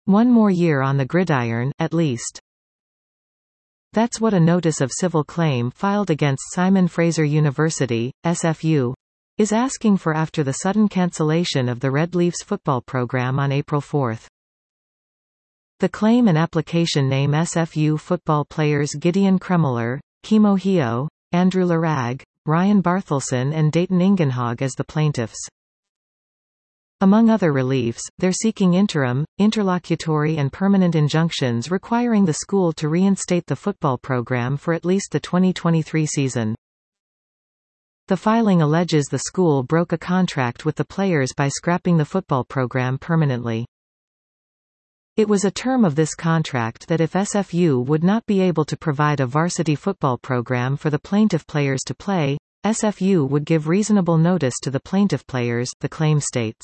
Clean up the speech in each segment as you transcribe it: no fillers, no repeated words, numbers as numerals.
One more year on the gridiron, at least. That's what a notice of civil claim filed against Simon Fraser University, SFU, is asking for after the sudden cancellation of the Red Leafs football program on April 4. The claim and application name SFU football players Gideon Kremeler, Kimo Hio, Andrew Larag, Ryan Barthelson and Dayton Ingenhog as the plaintiffs. Among other reliefs, they're seeking interim, interlocutory and permanent injunctions requiring the school to reinstate the football program for at least the 2023 season. The filing alleges the school broke a contract with the players by scrapping the football program permanently. It was a term of this contract that if SFU would not be able to provide a varsity football program for the plaintiff players to play, SFU would give reasonable notice to the plaintiff players, the claim states.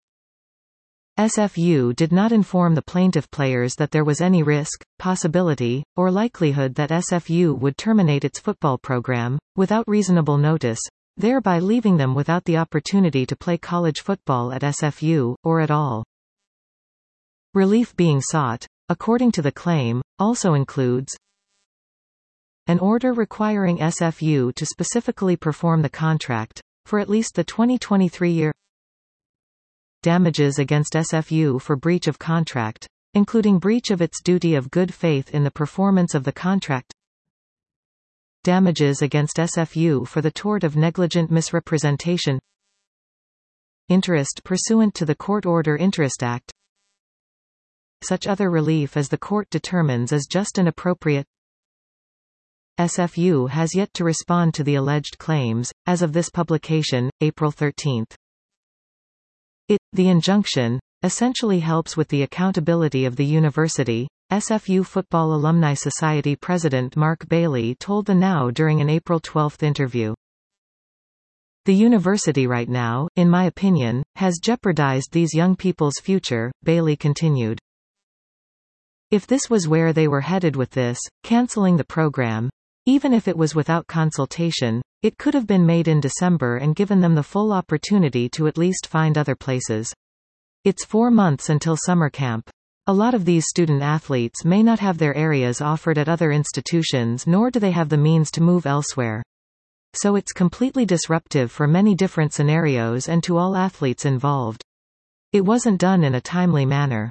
SFU did not inform the plaintiff players that there was any risk, possibility, or likelihood that SFU would terminate its football program, without reasonable notice, thereby leaving them without the opportunity to play college football at SFU, or at all. Relief being sought, according to the claim, also includes an order requiring SFU to specifically perform the contract, for at least the 2023 year, damages against SFU for breach of contract, including breach of its duty of good faith in the performance of the contract, damages against SFU for the tort of negligent misrepresentation, interest pursuant to the Court Order Interest Act, such other relief as the court determines is just and appropriate. SFU has yet to respond to the alleged claims, as of this publication, April 13. The injunction, essentially helps with the accountability of the university, SFU Football Alumni Society President Mark Bailey told the Now during an April 12 interview. The university right now, in my opinion, has jeopardized these young people's future, Bailey continued. If this was where they were headed with this, canceling the program, even if it was without consultation, it could have been made in December and given them the full opportunity to at least find other places. It's 4 months until summer camp. A lot of these student athletes may not have their areas offered at other institutions, nor do they have the means to move elsewhere. So it's completely disruptive for many different scenarios and to all athletes involved. It wasn't done in a timely manner.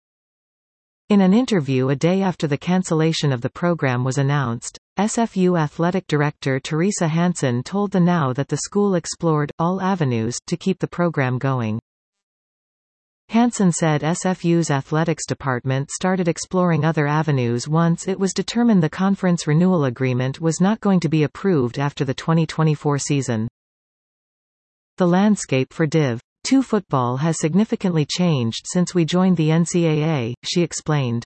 In an interview a day after the cancellation of the program was announced, SFU Athletic Director Teresa Hansen told the Now that the school explored all avenues to keep the program going. Hansen said SFU's athletics department started exploring other avenues once it was determined the conference renewal agreement was not going to be approved after the 2024 season. The landscape for Div. 2 football has significantly changed since we joined the NCAA, she explained.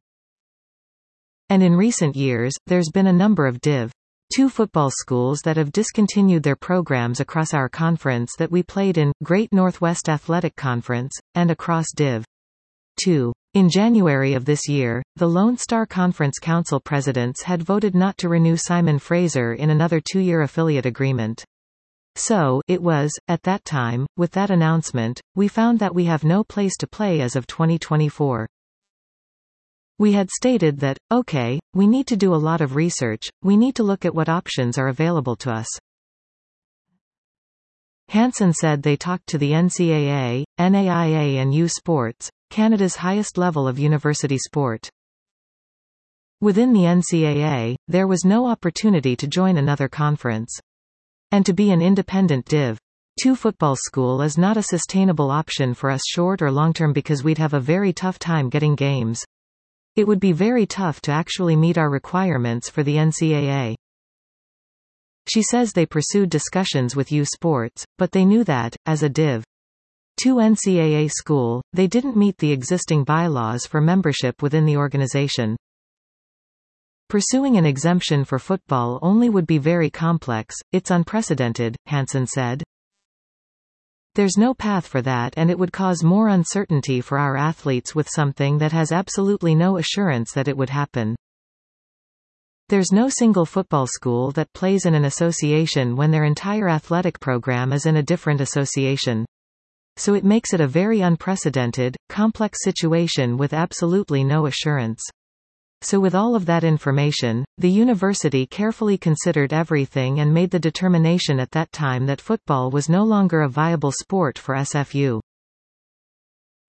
And in recent years, there's been a number of Div. 2 football schools that have discontinued their programs across our conference that we played in, Great Northwest Athletic Conference, and across Div. 2. In January of this year, the Lone Star Conference Council presidents had voted not to renew Simon Fraser in another 2-year affiliate agreement. So, it was, at that time, with that announcement, we found that we have no place to play as of 2024. We had stated that, okay, we need to do a lot of research, we need to look at what options are available to us. Hansen said they talked to the NCAA, NAIA and U Sports, Canada's highest level of university sport. Within the NCAA, there was no opportunity to join another conference. And to be an independent Div. 2 football school is not a sustainable option for us short or long term because we'd have a very tough time getting games. It would be very tough to actually meet our requirements for the NCAA. She says they pursued discussions with U Sports, but they knew that, as a Div. 2 NCAA school, they didn't meet the existing bylaws for membership within the organization. Pursuing an exemption for football only would be very complex, it's unprecedented, Hansen said. There's no path for that and it would cause more uncertainty for our athletes with something that has absolutely no assurance that it would happen. There's no single football school that plays in an association when their entire athletic program is in a different association. So it makes it a very unprecedented, complex situation with absolutely no assurance. So with all of that information, the university carefully considered everything and made the determination at that time that football was no longer a viable sport for SFU.